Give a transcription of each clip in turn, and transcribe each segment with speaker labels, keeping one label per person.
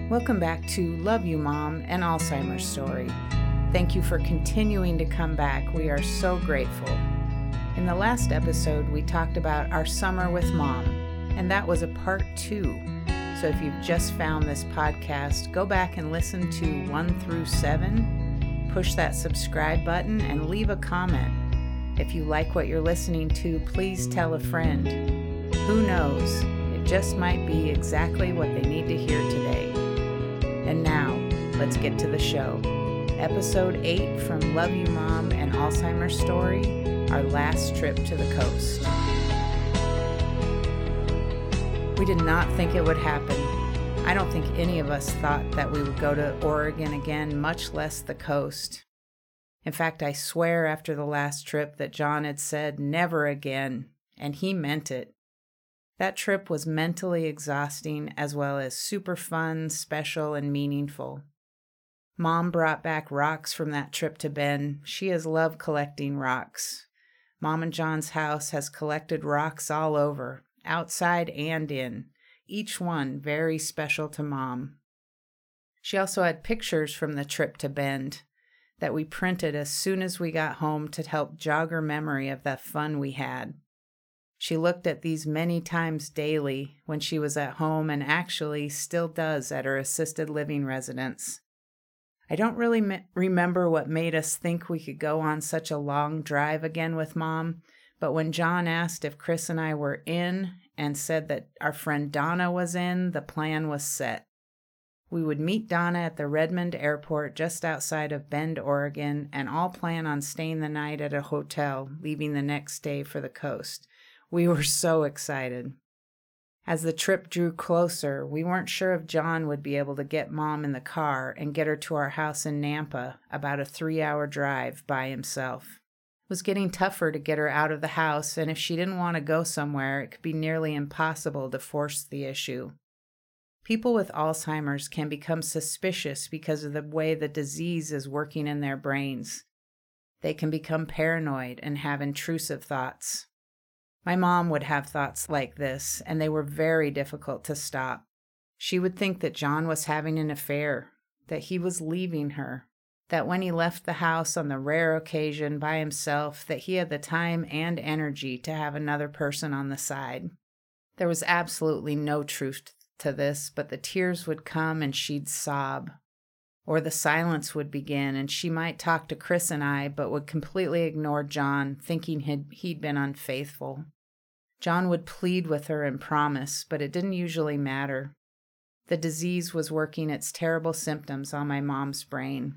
Speaker 1: Welcome back to Love You Mom, an Alzheimer's story. Thank you for continuing to come back. We are so grateful. In the last episode, we talked about our summer with Mom, and that was a part 2. So if you've just found this podcast, go back and listen to 1 through 7. Push that subscribe button and leave a comment. If you like what you're listening to, please tell a friend. Who knows? It just might be exactly what they need to hear today. And now, let's get to the show. Episode 8 from Love You Mom, an Alzheimer's story, our last trip to the coast. We did not think it would happen. I don't think any of us thought that we would go to Oregon again, much less the coast. In fact, I swear after the last trip that John had said, never again, and he meant it. That trip was mentally exhausting as well as super fun, special, and meaningful. Mom brought back rocks from that trip to Bend. She has loved collecting rocks. Mom and John's house has collected rocks all over, outside and in, each one very special to Mom. She also had pictures from the trip to Bend that we printed as soon as we got home to help jog her memory of the fun we had. She looked at these many times daily when she was at home and actually still does at her assisted living residence. I don't really remember what made us think we could go on such a long drive again with Mom, but when John asked if Chris and I were in and said that our friend Donna was in, the plan was set. We would meet Donna at the Redmond Airport just outside of Bend, Oregon, and all plan on staying the night at a hotel, leaving the next day for the coast. We were so excited. As the trip drew closer, we weren't sure if John would be able to get Mom in the car and get her to our house in Nampa, about a 3-hour drive, by himself. It was getting tougher to get her out of the house, and if she didn't want to go somewhere, it could be nearly impossible to force the issue. People with Alzheimer's can become suspicious because of the way the disease is working in their brains. They can become paranoid and have intrusive thoughts. My mom would have thoughts like this, and they were very difficult to stop. She would think that John was having an affair, that he was leaving her, that when he left the house on the rare occasion by himself, that he had the time and energy to have another person on the side. There was absolutely no truth to this, but the tears would come and she'd sob. Or the silence would begin, and she might talk to Chris and I, but would completely ignore John, thinking he'd been unfaithful. John would plead with her and promise, but it didn't usually matter. The disease was working its terrible symptoms on my mom's brain.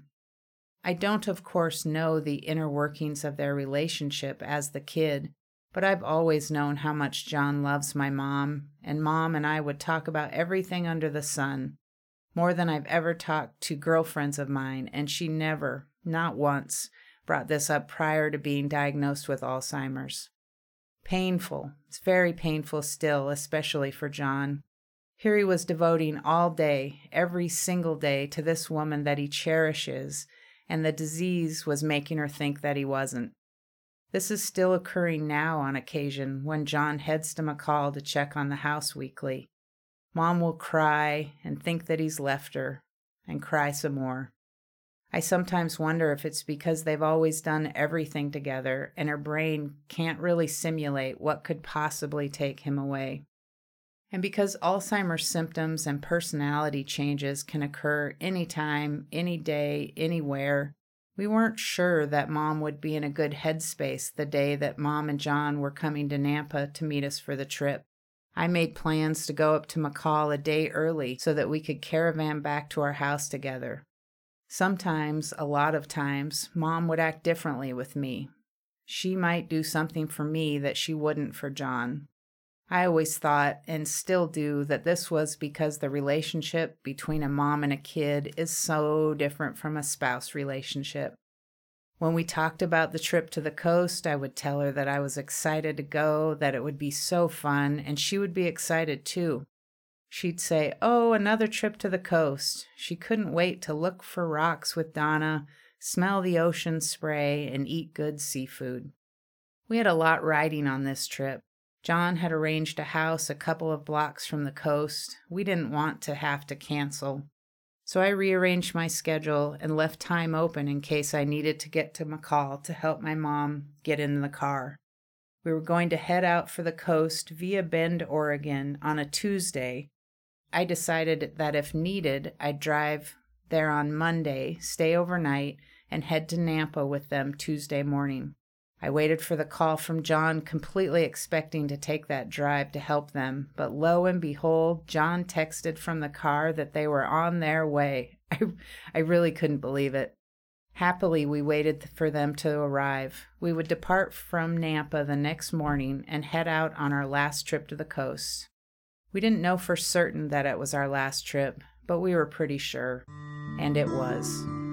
Speaker 1: I don't, of course, know the inner workings of their relationship as the kid, but I've always known how much John loves my mom, and Mom and I would talk about everything under the sun, more than I've ever talked to girlfriends of mine, and she never, not once, brought this up prior to being diagnosed with Alzheimer's. Painful. It's very painful still, especially for John. Here he was devoting all day, every single day, to this woman that he cherishes, and the disease was making her think that he wasn't. This is still occurring now on occasion when John heads to McCall to check on the house weekly. Mom will cry and think that he's left her, and cry some more. I sometimes wonder if it's because they've always done everything together, and her brain can't really simulate what could possibly take him away. And because Alzheimer's symptoms and personality changes can occur anytime, any day, anywhere, we weren't sure that Mom would be in a good headspace the day that Mom and John were coming to Nampa to meet us for the trip. I made plans to go up to McCall a day early so that we could caravan back to our house together. Sometimes, a lot of times, Mom would act differently with me. She might do something for me that she wouldn't for John. I always thought, and still do, that this was because the relationship between a mom and a kid is so different from a spouse relationship. When we talked about the trip to the coast, I would tell her that I was excited to go, that it would be so fun, and she would be excited too. She'd say, "Oh, another trip to the coast." She couldn't wait to look for rocks with Donna, smell the ocean spray, and eat good seafood. We had a lot riding on this trip. John had arranged a house a couple of blocks from the coast. We didn't want to have to cancel. So I rearranged my schedule and left time open in case I needed to get to McCall to help my mom get in the car. We were going to head out for the coast via Bend, Oregon on a Tuesday. I decided that if needed, I'd drive there on Monday, stay overnight, and head to Nampa with them Tuesday morning. I waited for the call from John, completely expecting to take that drive to help them, but lo and behold, John texted from the car that they were on their way. I really couldn't believe it. Happily, we waited for them to arrive. We would depart from Nampa the next morning and head out on our last trip to the coast. We didn't know for certain that it was our last trip, but we were pretty sure, and it was.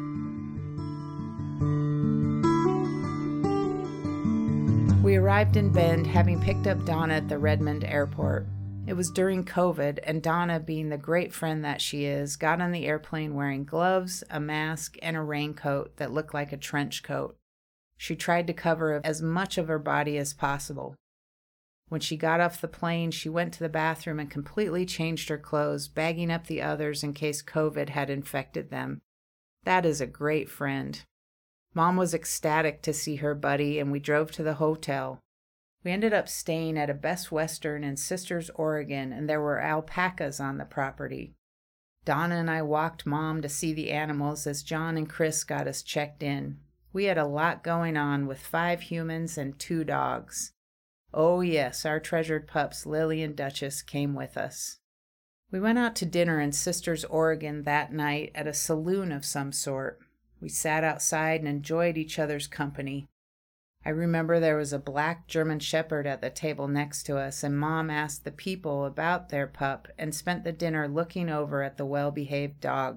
Speaker 1: We arrived in Bend, having picked up Donna at the Redmond airport. It was during COVID, and Donna, being the great friend that she is, got on the airplane wearing gloves, a mask, and a raincoat that looked like a trench coat. She tried to cover as much of her body as possible. When she got off the plane, she went to the bathroom and completely changed her clothes, bagging up the others in case COVID had infected them. That is a great friend. Mom was ecstatic to see her buddy, and we drove to the hotel. We ended up staying at a Best Western in Sisters, Oregon, and there were alpacas on the property. Donna and I walked Mom to see the animals as John and Chris got us checked in. We had a lot going on with 5 humans and 2 dogs. Oh yes, our treasured pups Lily and Duchess came with us. We went out to dinner in Sisters, Oregon that night at a saloon of some sort. We sat outside and enjoyed each other's company. I remember there was a black German Shepherd at the table next to us, and Mom asked the people about their pup and spent the dinner looking over at the well-behaved dog.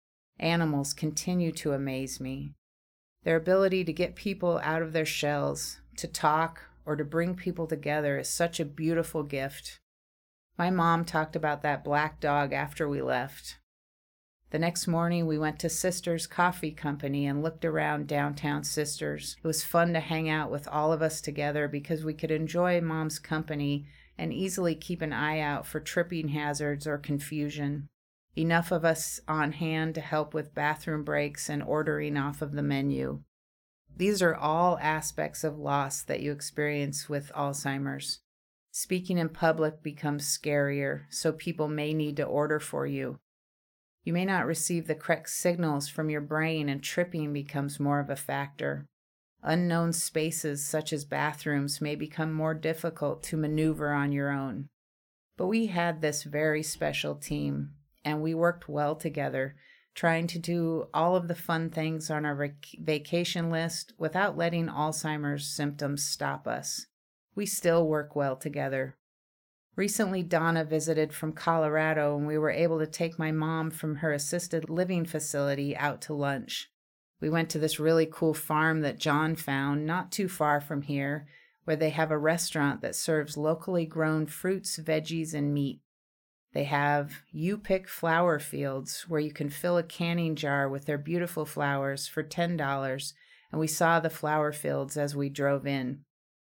Speaker 1: Animals continue to amaze me. Their ability to get people out of their shells, to talk, or to bring people together is such a beautiful gift. My mom talked about that black dog after we left. The next morning, we went to Sisters Coffee Company and looked around downtown Sisters. It was fun to hang out with all of us together because we could enjoy Mom's company and easily keep an eye out for tripping hazards or confusion. Enough of us on hand to help with bathroom breaks and ordering off of the menu. These are all aspects of loss that you experience with Alzheimer's. Speaking in public becomes scarier, so people may need to order for you. You may not receive the correct signals from your brain, and tripping becomes more of a factor. Unknown spaces such as bathrooms may become more difficult to maneuver on your own. But we had this very special team, and we worked well together, trying to do all of the fun things on our vacation list without letting Alzheimer's symptoms stop us. We still work well together. Recently, Donna visited from Colorado, and we were able to take my mom from her assisted living facility out to lunch. We went to this really cool farm that John found not too far from here, where they have a restaurant that serves locally grown fruits, veggies, and meat. They have you-pick flower fields where you can fill a canning jar with their beautiful flowers for $10, and we saw the flower fields as we drove in.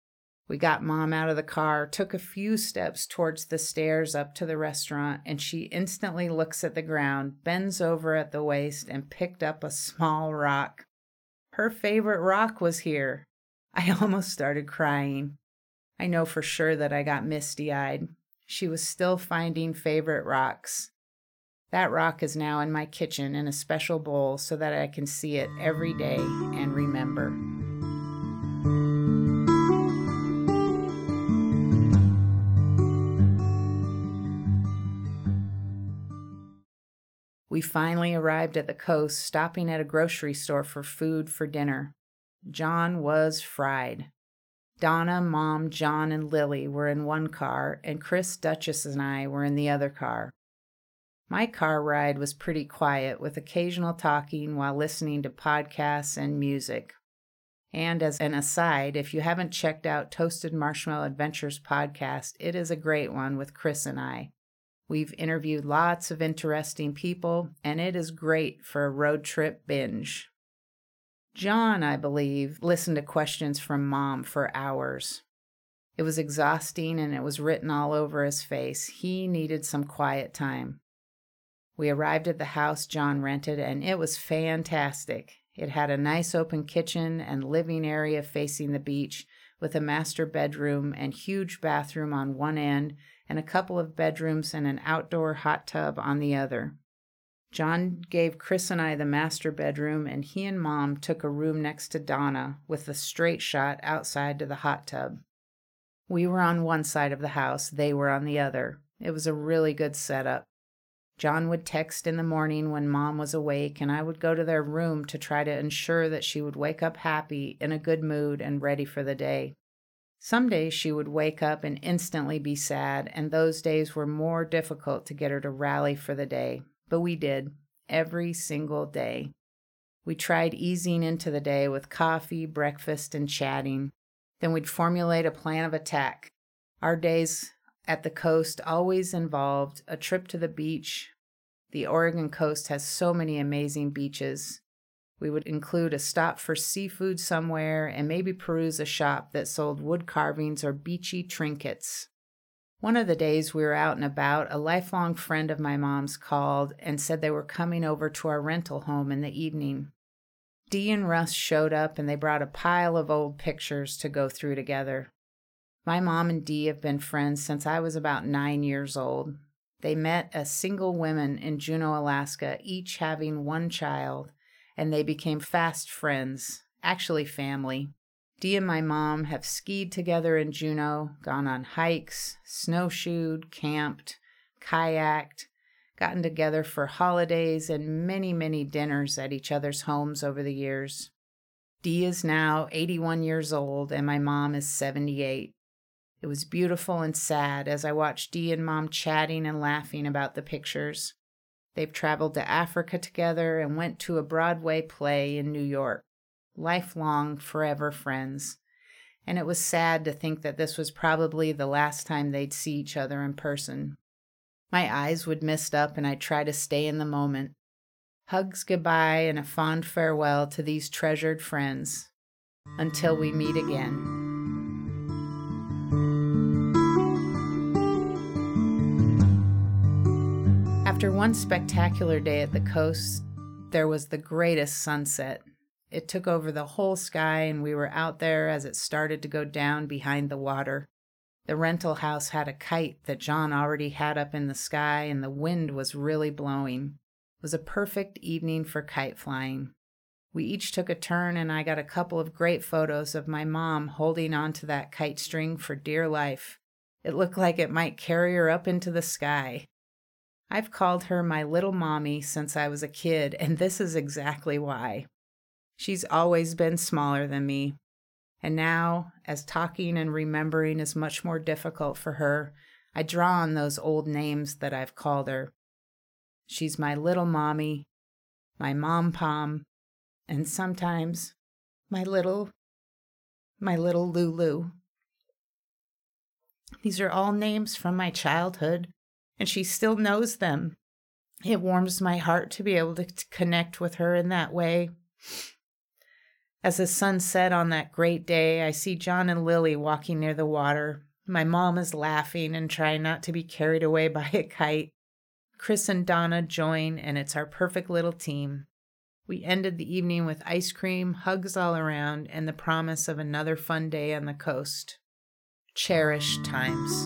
Speaker 1: We got Mom out of the car, took a few steps towards the stairs up to the restaurant, and she instantly looks at the ground, bends over at the waist, and picked up a small rock. Her favorite rock was here. I almost started crying. I know for sure that I got misty-eyed. She was still finding favorite rocks. That rock is now in my kitchen in a special bowl so that I can see it every day and remember. We finally arrived at the coast, stopping at a grocery store for food for dinner. John was fried. Donna, Mom, John, and Lily were in one car, and Chris, Duchess, and I were in the other car. My car ride was pretty quiet, with occasional talking while listening to podcasts and music. And as an aside, if you haven't checked out Toasted Marshmallow Adventures podcast, it is a great one with Chris and I. We've interviewed lots of interesting people, and it is great for a road trip binge. John, I believe, listened to questions from Mom for hours. It was exhausting, and it was written all over his face. He needed some quiet time. We arrived at the house John rented, and it was fantastic. It had a nice open kitchen and living area facing the beach, with a master bedroom and huge bathroom on one end, and a couple of bedrooms and an outdoor hot tub on the other. John gave Chris and I the master bedroom, and he and Mom took a room next to Donna with a straight shot outside to the hot tub. We were on one side of the house, they were on the other. It was a really good setup. John would text in the morning when Mom was awake, and I would go to their room to try to ensure that she would wake up happy, in a good mood, and ready for the day. Some days she would wake up and instantly be sad, and those days were more difficult to get her to rally for the day. But we did, every single day. We tried easing into the day with coffee, breakfast, and chatting. Then we'd formulate a plan of attack. Our days at the coast always involved a trip to the beach. The Oregon coast has so many amazing beaches. We would include a stop for seafood somewhere and maybe peruse a shop that sold wood carvings or beachy trinkets. One of the days we were out and about, a lifelong friend of my mom's called and said they were coming over to our rental home in the evening. Dee and Russ showed up, and they brought a pile of old pictures to go through together. My mom and Dee have been friends since I was about 9 years old. They met as single women in Juneau, Alaska, each having one child, and they became fast friends, actually family. Dee and my mom have skied together in Juneau, gone on hikes, snowshoed, camped, kayaked, gotten together for holidays, and many, many dinners at each other's homes over the years. Dee is now 81 years old, and my mom is 78. It was beautiful and sad as I watched Dee and Mom chatting and laughing about the pictures. They've traveled to Africa together and went to a Broadway play in New York. Lifelong, forever friends. And it was sad to think that this was probably the last time they'd see each other in person. My eyes would mist up, and I'd try to stay in the moment. Hugs goodbye and a fond farewell to these treasured friends. Until we meet again. After one spectacular day at the coast, there was the greatest sunset. It took over the whole sky, and we were out there as it started to go down behind the water. The rental house had a kite that John already had up in the sky, and the wind was really blowing. It was a perfect evening for kite flying. We each took a turn, and I got a couple of great photos of my mom holding onto that kite string for dear life. It looked like it might carry her up into the sky. I've called her my little mommy since I was a kid, and this is exactly why. She's always been smaller than me. And now, as talking and remembering is much more difficult for her, I draw on those old names that I've called her. She's my little mommy, my mom-pom, and sometimes my little Lulu. These are all names from my childhood, and she still knows them. It warms my heart to be able to connect with her in that way. As the sun set on that great day, I see John and Lily walking near the water. My mom is laughing and trying not to be carried away by a kite. Chris and Donna join, and it's our perfect little team. We ended the evening with ice cream, hugs all around, and the promise of another fun day on the coast. Cherished times.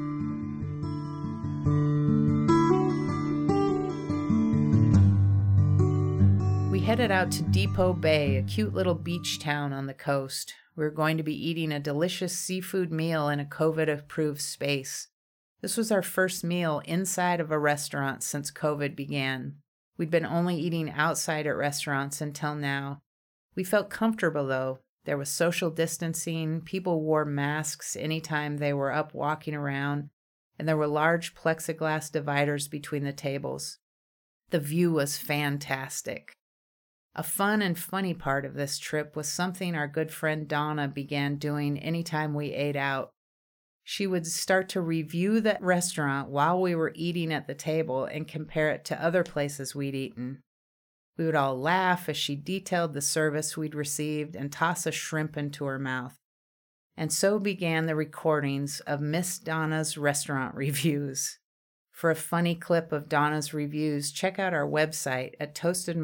Speaker 1: We headed out to Depot Bay, a cute little beach town on the coast. We were going to be eating a delicious seafood meal in a COVID-approved space. This was our first meal inside of a restaurant since COVID began. We'd been only eating outside at restaurants until now. We felt comfortable, though. There was social distancing, people wore masks anytime they were up walking around, and there were large plexiglass dividers between the tables. The view was fantastic. A fun and funny part of this trip was something our good friend Donna began doing anytime we ate out. She would start to review the restaurant while we were eating at the table and compare it to other places we'd eaten. We would all laugh as she detailed the service we'd received and toss a shrimp into her mouth. And so began the recordings of Miss Donna's restaurant reviews. For a funny clip of Donna's reviews, check out our website at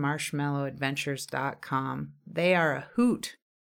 Speaker 1: toastedmarshmallowadventures.com. They are a hoot.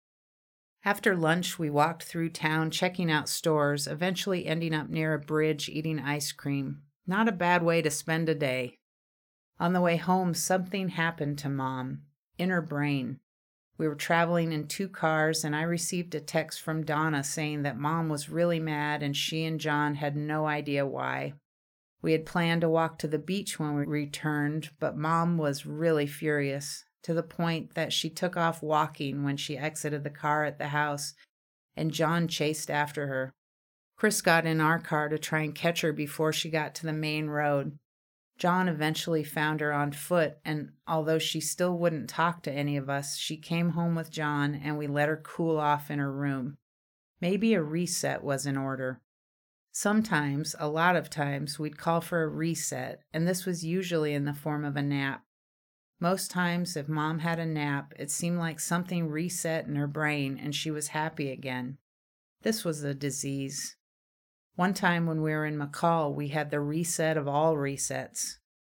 Speaker 1: After lunch, we walked through town checking out stores, eventually ending up near a bridge eating ice cream. Not a bad way to spend a day. On the way home, something happened to Mom. In her brain. We were traveling in 2 cars, and I received a text from Donna saying that Mom was really mad and she and John had no idea why. We had planned to walk to the beach when we returned, but Mom was really furious, to the point that she took off walking when she exited the car at the house, and John chased after her. Chris got in our car to try and catch her before she got to the main road. John eventually found her on foot, and although she still wouldn't talk to any of us, she came home with John, and we let her cool off in her room. Maybe a reset was in order. Sometimes, a lot of times, we'd call for a reset, and this was usually in the form of a nap. Most times, if Mom had a nap, it seemed like something reset in her brain and she was happy again. This was a disease. One time when we were in McCall, we had the reset of all resets.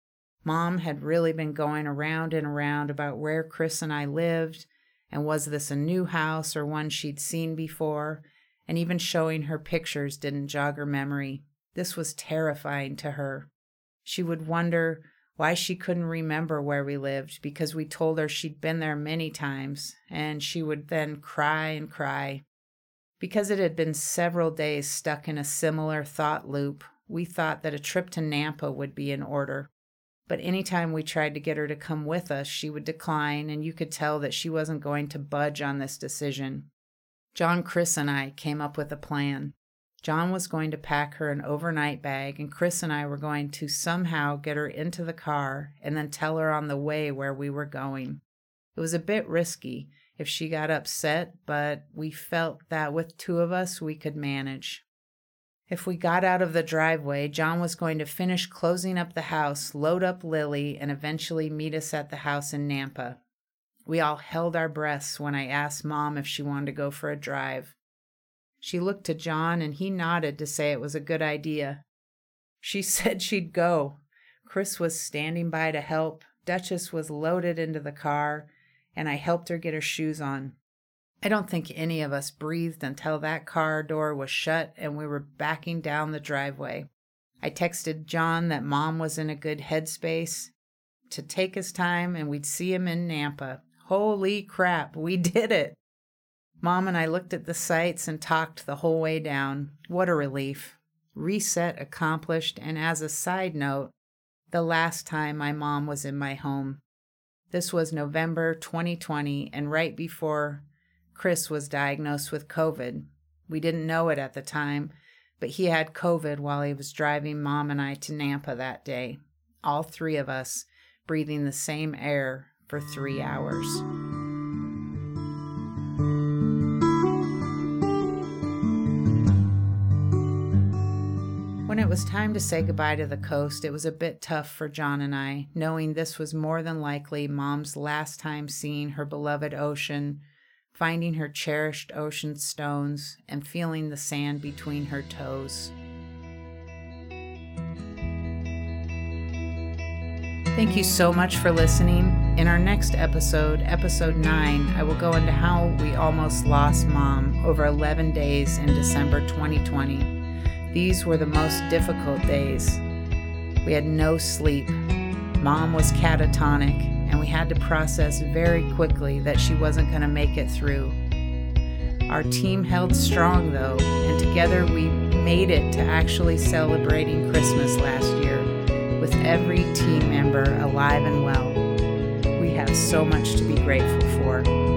Speaker 1: Mom had really been going around and around about where Chris and I lived, and was this a new house or one she'd seen before, and even showing her pictures didn't jog her memory. This was terrifying to her. She would wonder why she couldn't remember where we lived because we told her she'd been there many times, and she would then cry and cry. Because it had been several days stuck in a similar thought loop, we thought that a trip to Nampa would be in order. But anytime we tried to get her to come with us, she would decline, and you could tell that she wasn't going to budge on this decision. John, Chris, and I came up with a plan. John was going to pack her an overnight bag, and Chris and I were going to somehow get her into the car and then tell her on the way where we were going. It was a bit risky if she got upset, but we felt that with 2 of us we could manage. If we got out of the driveway, John was going to finish closing up the house, load up Lily, and eventually meet us at the house in Nampa. We all held our breaths when I asked Mom if she wanted to go for a drive. She looked to John, and he nodded to say it was a good idea. She said she'd go. Chris was standing by to help. Duchess was loaded into the car, and I helped her get her shoes on. I don't think any of us breathed until that car door was shut and we were backing down the driveway. I texted John that Mom was in a good headspace to take his time and we'd see him in Nampa. Holy crap, we did it! Mom and I looked at the sights and talked the whole way down. What a relief. Reset accomplished, and as a side note, the last time my mom was in my home. This was November 2020, and right before Chris was diagnosed with COVID. We didn't know it at the time, but he had COVID while he was driving Mom and I to Nampa that day. All 3 of us breathing the same air for 3 hours. When it was time to say goodbye to the coast, it was a bit tough for John and I, knowing this was more than likely Mom's last time seeing her beloved ocean, finding her cherished ocean stones, and feeling the sand between her toes. Thank you so much for listening. In our next episode, episode 9, I will go into how we almost lost Mom over 11 days in December 2020. These were the most difficult days. We had no sleep. Mom was catatonic, and we had to process very quickly that she wasn't going to make it through. Our team held strong, though, and together we made it to actually celebrating Christmas last year, with every team member alive and well. We have so much to be grateful for.